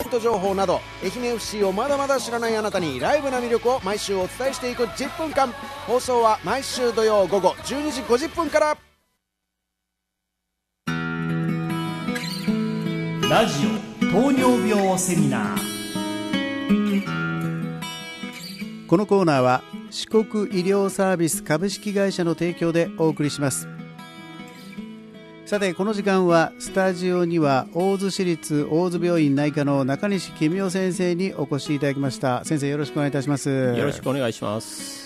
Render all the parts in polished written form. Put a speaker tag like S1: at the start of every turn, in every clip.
S1: 情報など愛媛 FC をまだまだ知らないあなたにライブな魅力を毎週お伝えしていく10分間。放送は毎週土曜午後12時50分から。
S2: ラジオ糖尿病セミナー。
S3: このコーナーは四国医療サービス株式会社の提供でお送りします。さてこの時間はスタジオには大洲市立大洲病院内科の中西公夫先生にお越しいただきました。先生よろしくお願いいたします。
S4: よろしくお願いします。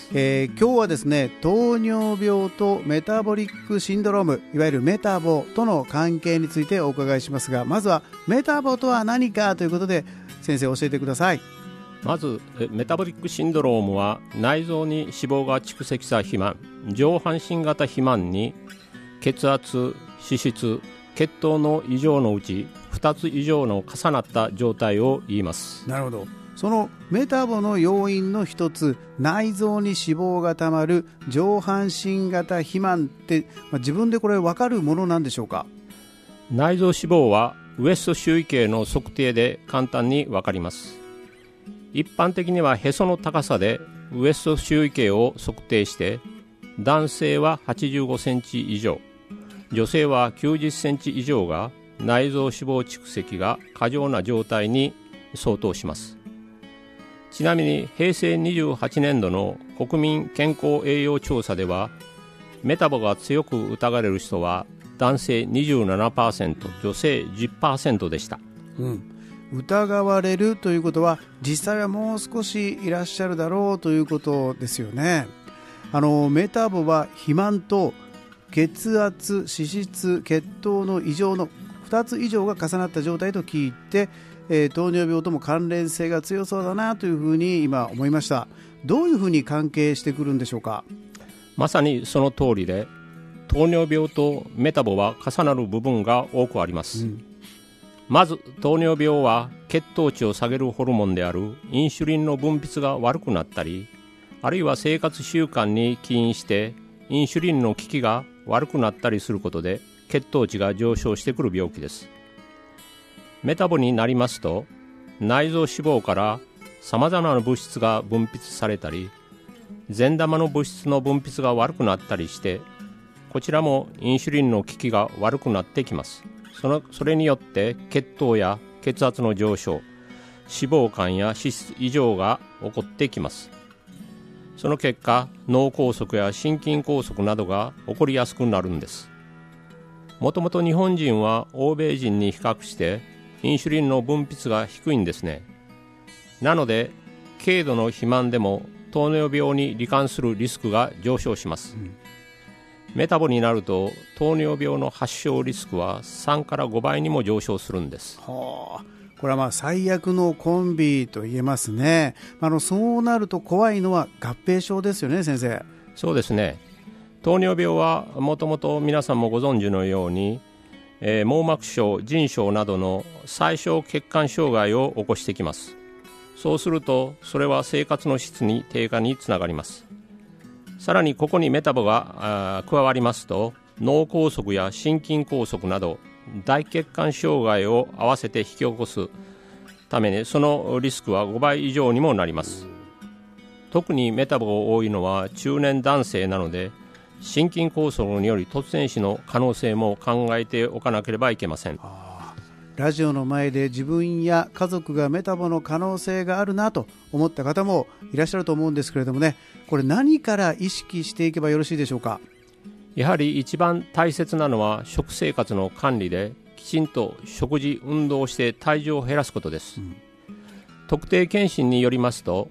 S3: 今日はですね、糖尿病とメタボリックシンドローム、いわゆるメタボとの関係についてお伺いしますが、まずはメタボとは何かということで先生教えてください。
S4: まずメタボリックシンドロームは内臓に脂肪が蓄積した肥満、上半身型肥満に血圧、脂質、血糖の異常のうち2つ以上の重なった状態を言います。
S3: なるほど。そのメタボの要因の一つ、内臓に脂肪がたまる上半身型肥満って、自分でこれ分かるものなんでしょうか？
S4: 内臓脂肪はウエスト周囲径の測定で簡単に分かります。一般的にはへその高さでウエスト周囲径を測定して、男性は85センチ以上、女性は90センチ以上が内臓脂肪蓄積が過剰な状態に相当します。ちなみに平成28年度の国民健康栄養調査では、メタボが強く疑われる人は男性 27%、女性 10% でした。
S3: 疑われるということは実際はもう少しいらっしゃるだろうということですよね。メタボは肥満と血圧、脂質、血糖の異常の2つ以上が重なった状態と聞いて、糖尿病とも関連性が強そうだなというふうに今思いました。どういうふうに関係してくるんでしょうか？
S4: まさにその通りで、糖尿病とメタボは重なる部分が多くあります。まず糖尿病は血糖値を下げるホルモンであるインシュリンの分泌が悪くなったり、あるいは生活習慣に起因してインシュリンの効きが悪くなったりすることで血糖値が上昇してくる病気です。メタボになりますと、内臓脂肪からさまざまな物質が分泌されたり、善玉の物質の分泌が悪くなったりして、こちらもインシュリンの効きが悪くなってきます。それによって血糖や血圧の上昇、脂肪肝や脂質異常が起こってきます。その結果、脳梗塞や心筋梗塞などが起こりやすくなるんです。もともと日本人は欧米人に比較してインシュリンの分泌が低いんですね。なので軽度の肥満でも糖尿病に罹患するリスクが上昇します。メタボになると糖尿病の発症リスクは3から5倍にも上昇するんです。
S3: これは最悪のコンビと言えますね。そうなると怖いのは合併症ですよね、先生。
S4: そうですね。糖尿病はもともと皆さんもご存知のように、網膜症、腎症などの細小血管障害を起こしてきます。そうするとそれは生活の質に低下につながります。さらにここにメタボが加わりますと、脳梗塞や心筋梗塞など大血管障害を合わせて引き起こすために、そのリスクは5倍以上にもなります。特にメタボが多いのは中年男性なので、心筋梗塞により突然死の可能性も考えておかなければいけません。
S3: ラジオの前で自分や家族がメタボの可能性があるなと思った方もいらっしゃると思うんですけれどもね、これ何から意識していけばよろしいでしょうか？
S4: やはり一番大切なのは食生活の管理で、きちんと食事、運動をして体重を減らすことです。特定健診によりますと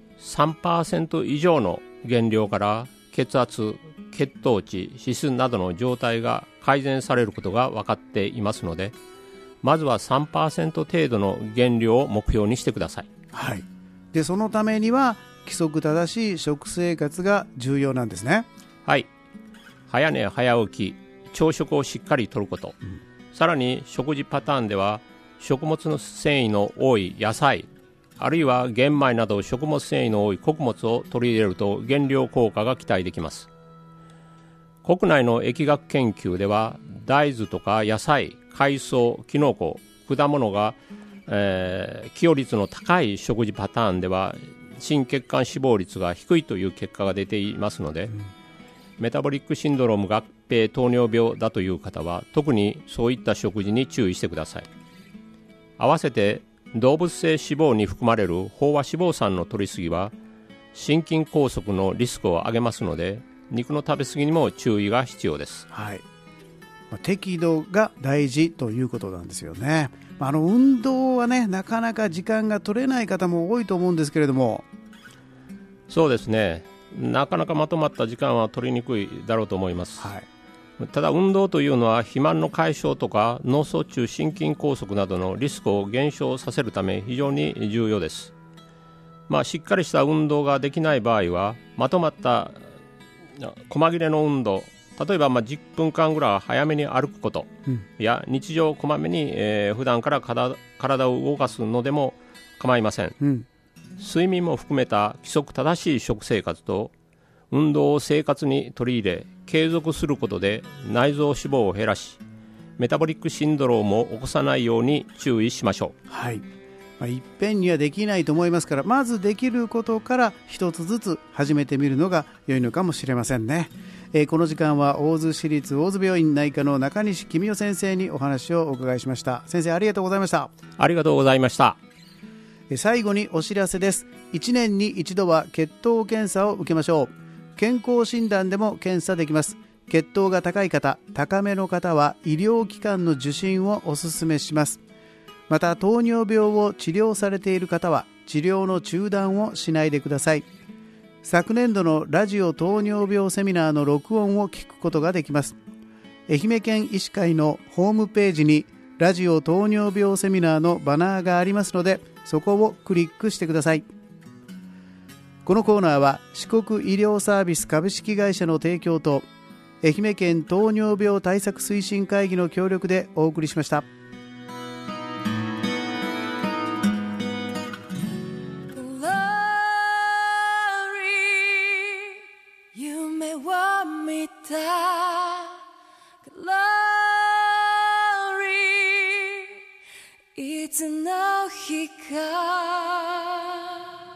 S4: 3% 以上の減量から血圧、血糖値、脂質などの状態が改善されることが分かっていますので、まずは 3% 程度の減量を目標にしてください。
S3: でそのためには規則正しい食生活が重要なんですね。
S4: 早寝早起き、朝食をしっかりとること、さらに食事パターンでは食物の繊維の多い野菜、あるいは玄米など食物繊維の多い穀物を取り入れると減量効果が期待できます。国内の疫学研究では大豆とか野菜、海藻、キノコ、果物が起用率の高い食事パターンでは心血管死亡率が低いという結果が出ていますので、メタボリックシンドローム合併糖尿病だという方は特にそういった食事に注意してください。合わせて動物性脂肪に含まれる飽和脂肪酸の摂りすぎは心筋梗塞のリスクを上げますので、肉の食べ過ぎにも注意が必要です。
S3: はい、適度が大事ということなんですよね。運動はね、なかなか時間が取れない方も多いと思うんですけれども。
S4: そうですね、なかなかまとまった時間は取りにくいだろうと思います。はい、ただ運動というのは肥満の解消とか脳卒中、心筋梗塞などのリスクを減少させるため非常に重要です。しっかりした運動ができない場合はまとまった細切れの運動、例えば10分間ぐらい早めに歩くこと、や日常こまめに、普段から体を動かすのでも構いません。睡眠も含めた規則正しい食生活と運動を生活に取り入れ継続することで内臓脂肪を減らし、メタボリックシンドロームを起こさないように注意しましょう。
S3: はい、いっぺんにはできないと思いますから、まずできることから一つずつ始めてみるのが良いのかもしれませんね。この時間は大洲市立大洲病院内科の中西公夫先生にお話をお伺いしました。先生、ありがとうございました。
S4: ありがとうございました。
S3: 最後にお知らせです。1年に一度は血糖検査を受けましょう。健康診断でも検査できます。血糖が高い方、高めの方は医療機関の受診をお勧めします。また糖尿病を治療されている方は治療の中断をしないでください。昨年度のラジオ糖尿病セミナーの録音を聞くことができます。愛媛県医師会のホームページにラジオ糖尿病セミナーのバナーがありますので、そこをクリックしてください。このコーナーは四国医療サービス株式会社の提供と愛媛県糖尿病対策推進会議の協力でお送りしました。
S5: いつの日か